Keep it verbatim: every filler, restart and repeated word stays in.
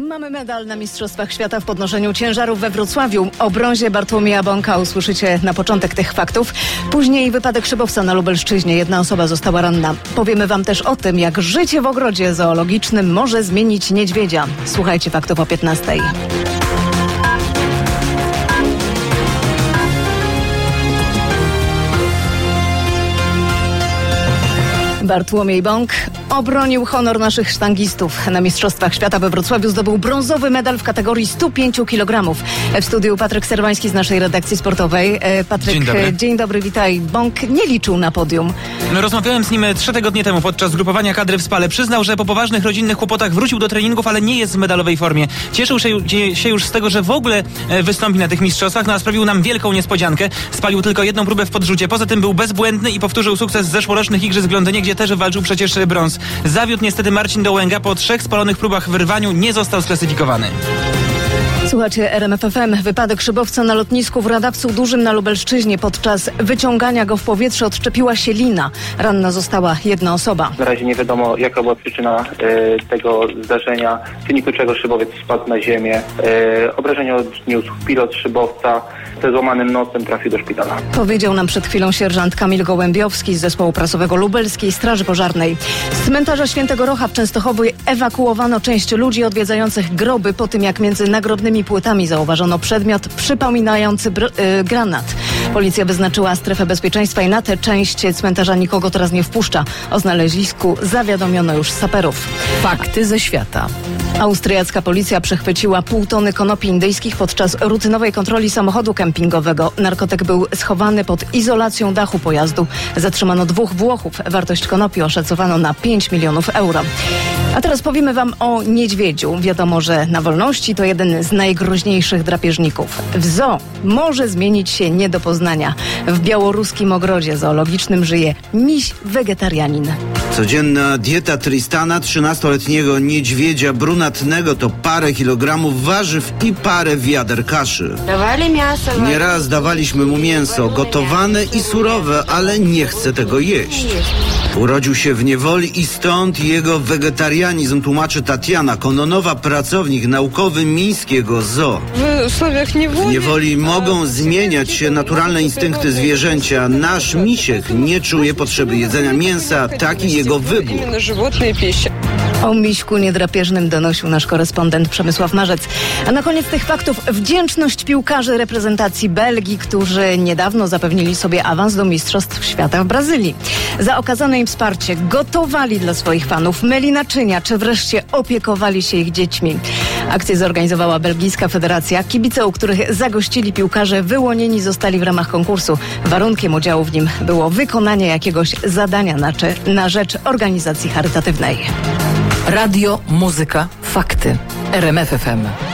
Mamy medal na Mistrzostwach Świata w podnoszeniu ciężarów we Wrocławiu. O brązie Bartłomieja Bąka usłyszycie na początek tych faktów. Później wypadek szybowca na Lubelszczyźnie. Jedna osoba została ranna. Powiemy wam też o tym, jak życie w ogrodzie zoologicznym może zmienić niedźwiedzia. Słuchajcie faktów o piętnastej. Bartłomiej Bąk obronił honor naszych sztangistów. Na Mistrzostwach Świata we Wrocławiu zdobył brązowy medal w kategorii sto pięć kilogramów. W studiu Patryk Serwański z naszej redakcji sportowej. Patryk, dzień dobry. Dzień dobry, witaj. Bąk nie liczył na podium. Rozmawiałem z nim trzy tygodnie temu podczas zgrupowania kadry w Spale. Przyznał, że po poważnych rodzinnych kłopotach wrócił do treningów, ale nie jest w medalowej formie. Cieszył się, się już z tego, że w ogóle wystąpi na tych mistrzostwach, no a sprawił nam wielką niespodziankę. Spalił tylko jedną próbę w podrzucie. Poza tym był bezbłędny i powtórzył sukces z zeszłorocznych igrzysk w Londynie, gdzie też walczył przecież brąz. Zawiódł niestety Marcin Dołęga. Po trzech spalonych próbach w rwaniu nie został sklasyfikowany. Słuchajcie, R M F F M. Wypadek szybowca na lotnisku w Radawcu Dużym na Lubelszczyźnie. Podczas wyciągania go w powietrze odczepiła się lina. Ranna została jedna osoba. Na razie nie wiadomo, jaka była przyczyna e, tego zdarzenia, w wyniku czego szybowiec spadł na ziemię. E, obrażenia odniósł pilot szybowca. Ze złamanym nosem trafił do szpitala. Powiedział nam przed chwilą sierżant Kamil Gołębiowski z Zespołu Prasowego Lubelskiej Straży Pożarnej. Z cmentarza Świętego Rocha w Częstochowie ewakuowano część ludzi odwiedzających groby po tym, jak między nagrobnymi płytami zauważono przedmiot przypominający br- yy, granat. Policja wyznaczyła strefę bezpieczeństwa i na tę część cmentarza nikogo teraz nie wpuszcza. O znalezisku zawiadomiono już saperów. Fakty ze świata. Austriacka policja przechwyciła pół tony konopi indyjskich podczas rutynowej kontroli samochodu kempingowego. Narkotyk był schowany pod izolacją dachu pojazdu. Zatrzymano dwóch Włochów. Wartość konopi oszacowano na pięć milionów euro. A teraz powiemy wam o niedźwiedziu. Wiadomo, że na wolności to jeden z najgroźniejszych drapieżników. W zoo może zmienić się nie do poznania. W białoruskim ogrodzie zoologicznym żyje miś wegetarianin. Codzienna dieta Tristana, trzynastoletniego niedźwiedzia brunatnego, to parę kilogramów warzyw i parę wiader kaszy. Nieraz dawaliśmy mu mięso, gotowane i surowe, ale nie chce tego jeść. Urodził się w niewoli i stąd jego wegetarianizm, tłumaczy Tatiana Kononowa, pracownik naukowy miejskiego zoo. W niewoli mogą zmieniać się naturalne instynkty zwierzęcia. Nasz misiek nie czuje potrzeby jedzenia mięsa, taki jego wybór. O miśku niedrapieżnym donosił nasz korespondent Przemysław Marzec. A na koniec tych faktów wdzięczność piłkarzy reprezentacji Belgii, którzy niedawno zapewnili sobie awans do Mistrzostw Świata w Brazylii. Za okazane im wsparcie gotowali dla swoich fanów, myli naczynia, czy wreszcie opiekowali się ich dziećmi. Akcję zorganizowała belgijska federacja. Kibice, u których zagościli piłkarze, wyłonieni zostali w ramach konkursu. Warunkiem udziału w nim było wykonanie jakiegoś zadania na, cze- na rzecz organizacji charytatywnej. Radio, muzyka, fakty. R M F F M.